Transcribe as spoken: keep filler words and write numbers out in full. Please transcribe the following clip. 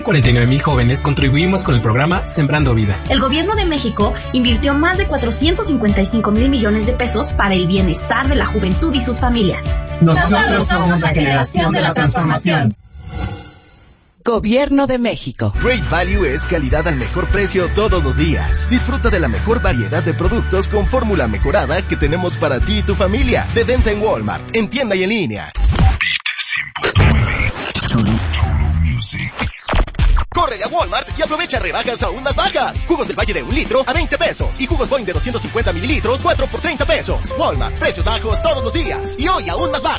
cuarenta y nueve mil jóvenes contribuimos con el programa Sembrando Vida. El gobierno de México invirtió más de cuatrocientos cincuenta y cinco mil millones de pesos para el bienestar de la juventud y sus familias. Nosotros somos la generación de la transformación. Gobierno de México. Great Value es calidad al mejor precio todos los días. Disfruta de la mejor variedad de productos con fórmula mejorada que tenemos para ti y tu familia. De venta en Walmart, en tienda y en línea. Corre a Walmart y aprovecha rebajas aún más bajas. Jugos del Valle de un litro a veinte pesos. Y jugos Boing de doscientos cincuenta mililitros, cuatro por treinta pesos. Walmart, precios bajos todos los días. Y hoy aún más bajos.